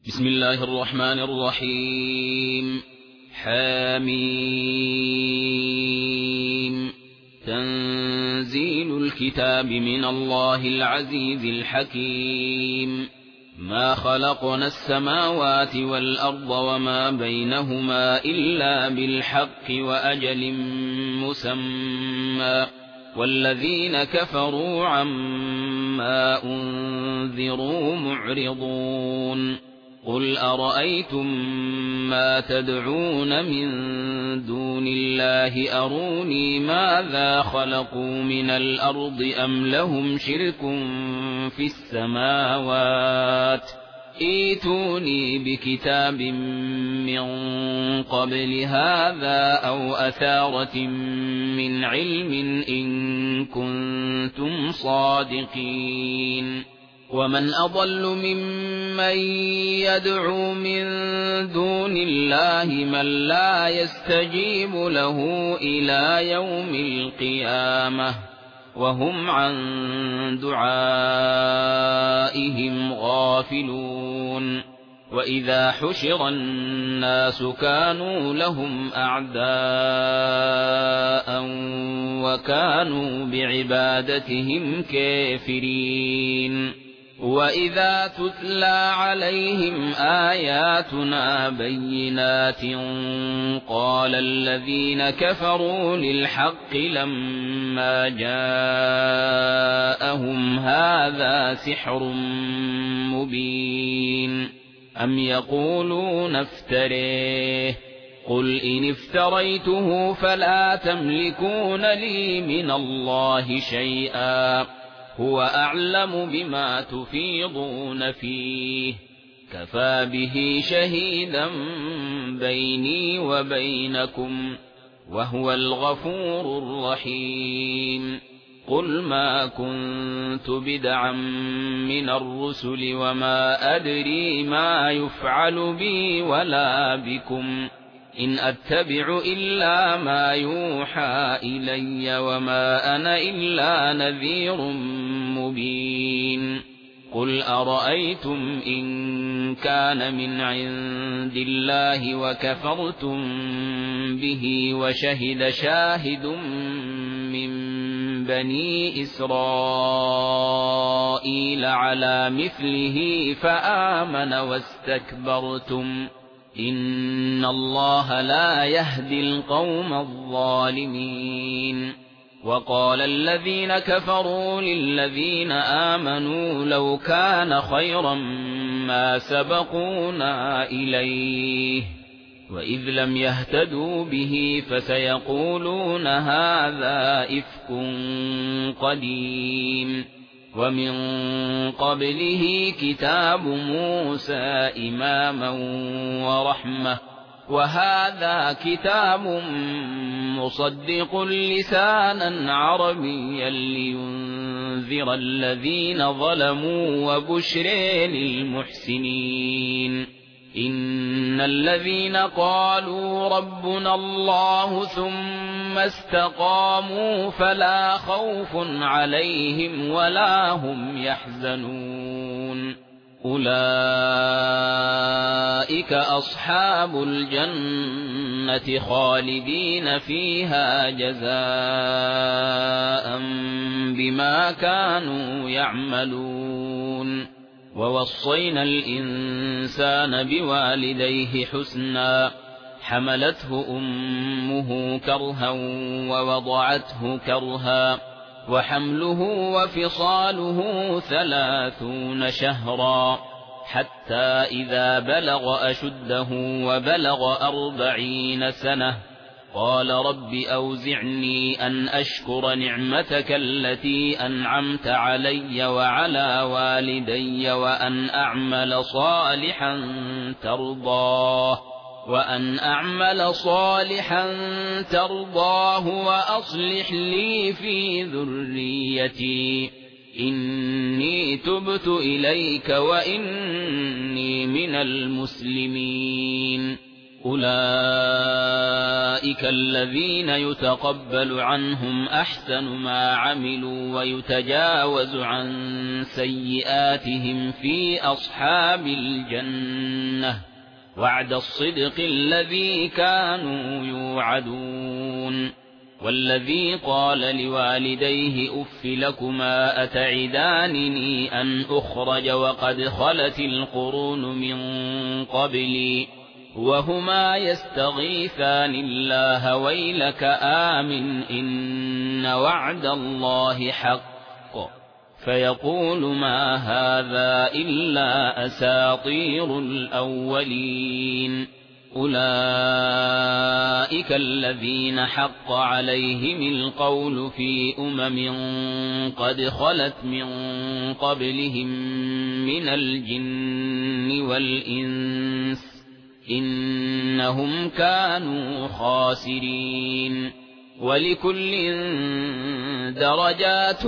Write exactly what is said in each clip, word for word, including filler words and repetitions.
بسم الله الرحمن الرحيم. حميم. تنزيل الكتاب من الله العزيز الحكيم. ما خلقنا السماوات والأرض وما بينهما إلا بالحق وأجل مسمى، والذين كفروا عما أنذروا معرضون. قل أرأيتم ما تدعون من دون الله أروني ماذا خلقوا من الأرض أم لهم شرك في السماوات، ائتوني بكتاب من قبل هذا أو أثارة من علم إن كنتم صادقين. ومن أضل ممن يدعو من دون الله من لا يستجيب له إلى يوم القيامة وهم عن دعائهم غافلون. وإذا حشر الناس كانوا لهم أعداء وكانوا بعبادتهم كافرين. وإذا تتلى عليهم آياتنا بينات قال الذين كفروا للحق لما جاءهم هذا سحر مبين أم يقولون افتريه قل إن افتريته فلا تملكون لي من الله شيئا هو أعلم بما تفيضون فيه كفى به شهيدا بيني وبينكم وهو الغفور الرحيم. قل ما كنت بدعا من الرسل وما أدري ما يفعل بي ولا بكم إن أتبع إلا ما يوحى إلي وما أنا إلا نذير مبين. قل أرأيتم إن كان من عند الله وكفرتم به وشهد شاهد من بني إسرائيل على مثله فآمن واستكبرتم إن الله لا يهدي القوم الظالمين. وقال الذين كفروا للذين آمنوا لو كان خيرا ما سبقونا إليه وإذ لم يهتدوا به فسيقولون هذا إفك قديم. ومن قبله كتاب موسى إماما ورحمة وهذا كتاب مصدق لسانا عربيا لينذر الذين ظلموا وبشر للمحسنين. إن الذين قالوا ربنا الله ثم استقاموا فلا خوف عليهم ولا هم يحزنون أولئك أصحاب الجنة خالدين فيها جزاء بما كانوا يعملون. ووصينا الإنسان بوالديه حسنا حملته أمه كرها ووضعته كرها وحمله وفصاله ثلاثون شهرا حتى إذا بلغ أشده وبلغ أربعين سنة قال رب أوزعني أن أشكر نعمتك التي أنعمت علي وعلى والدي وأن أعمل صالحا ترضاه وأن أعمل صالحا ترضاه وأصلح لي في ذريتي إني تبت إليك وإني من المسلمين. أولئك أولئك الذين يتقبل عنهم أحسن ما عملوا ويتجاوز عن سيئاتهم في أصحاب الجنة وعد الصدق الذي كانوا يوعدون والذي قال لوالديه أف لكما أتعدانني أن أخرج وقد خلت القرون من قبلي وهما يستغيثان الله ويلك آمن إن وعد الله حق فيقول ما هذا إلا أساطير الأولين أولئك الذين حق عليهم القول في أمم قد خلت من قبلهم من الجن والإنس إنهم كانوا خاسرين ولكل درجات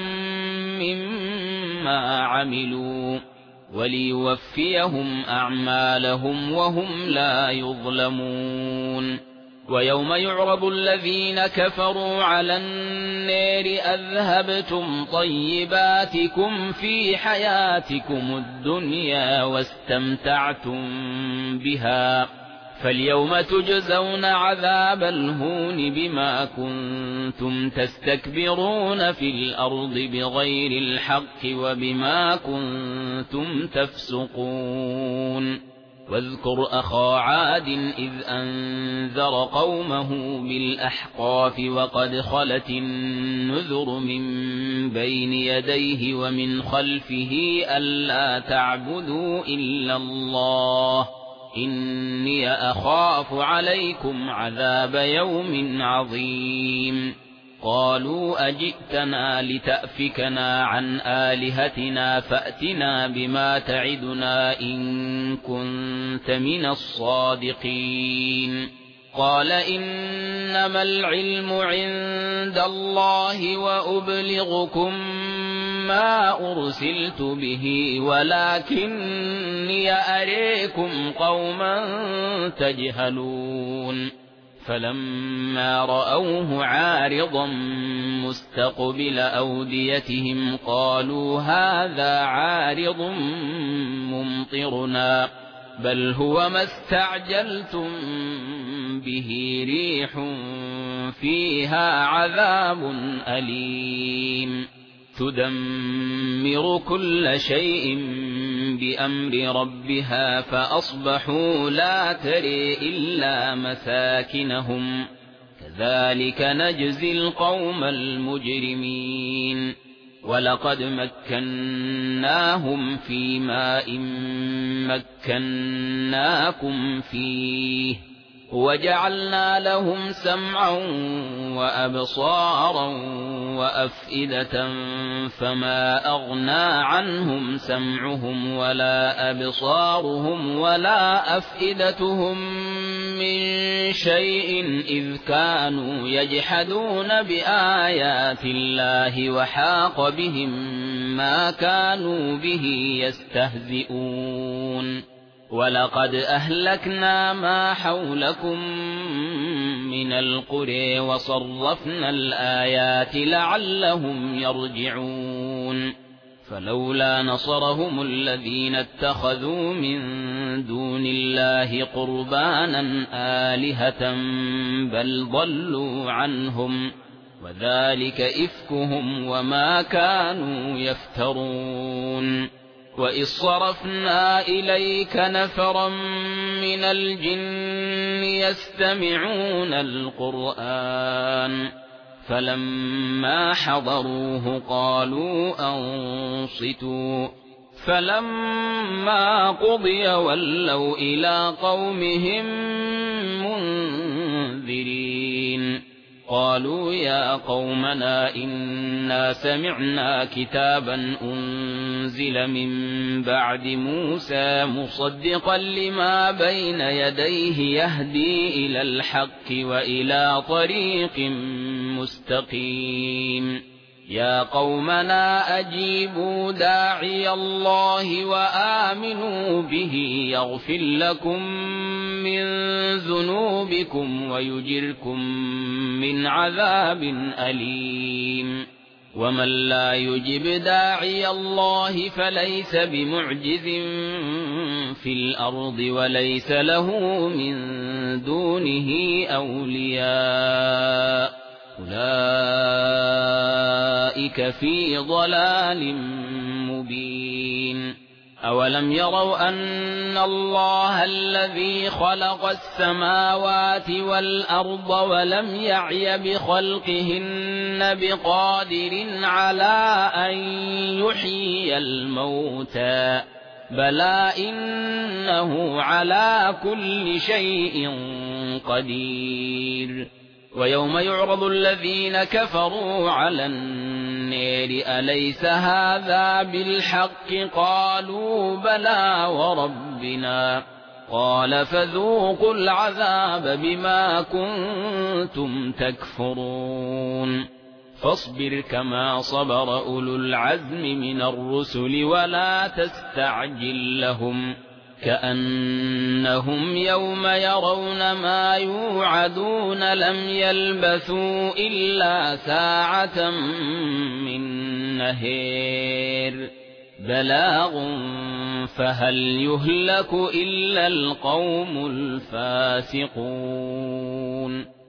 مما عملوا وليوفيهم أعمالهم وهم لا يظلمون ويوم يعرض الذين كفروا على النار أذهبتم طيباتكم في حياتكم الدنيا واستمتعتم بها فاليوم تجزون عذاب الهون بما كنتم تستكبرون في الأرض بغير الحق وبما كنتم تفسقون واذكر أخا عاد إذ أنذر قومه بالأحقاف وقد خلت النذر من بين يديه ومن خلفه ألا تعبدوا إلا الله إني أخاف عليكم عذاب يوم عظيم قالوا أجئتنا لتأفكنا عن آلهتنا فأتنا بما تعدنا إن كنت من الصادقين قال إنما العلم عند الله وأبلغكم ما أرسلت به ولكني أريكم قوما تجهلون فلما رأوه عارضا مستقبل أوديتهم قالوا هذا عارض ممطرنا بل هو ما استعجلتم به ريح فيها عذاب أليم تدمر كل شيء بأمر ربها فأصبحوا لا تري إلا مساكنهم كذلك نجزي القوم المجرمين ولقد مكناهم في ماء مكناكم فيه وجعلنا لهم سمعا وأبصارا وأفئدة فما أغنى عنهم سمعهم ولا أبصارهم ولا أفئدتهم من شيء إذ كانوا يجحدون بآيات الله وحاق بهم ما كانوا به يستهزئون ولقد أهلكنا ما حولكم من القرى وصرفنا الآيات لعلهم يرجعون فلولا نصرهم الذين اتخذوا من دون الله قربانا آلهة بل ضلوا عنهم وذلك إفكهم وما كانوا يفترون وإذ صرفنا إليك نفرا من الجن يستمعون القرآن فلما حضروه قالوا أنصتوا فلما قضي ولوا إلى قومهم منذرين قالوا يا قومنا إنا سمعنا كتابا أنزل من بعد موسى مصدقا لما بين يديه يهدي إلى الحق وإلى طريق مستقيم يا قومنا أجيبوا داعي الله وآمنوا به يغفر لكم من ذنوبكم ويجركم من عذاب أليم ومن لا يجب داعي الله فليس بمعجز في الأرض وليس له من دونه أولياء أولئك في ضلال مبين أولم يروا أن الله الذي خلق السماوات والأرض ولم يعي بخلقهن بقادر على أن يحيي الموتى بلى إنه على كل شيء قدير ويوم يعرض الذين كفروا على النار أليس هذا بالحق قالوا بلى وربنا قال فذوقوا العذاب بما كنتم تكفرون فاصبر كما صبر أولو العزم من الرسل ولا تستعجل لهم كأنهم يوم يرون ما يوعدون لم يلبثوا إلا ساعة من نهار بلاغ فهل يهلك إلا القوم الفاسقون.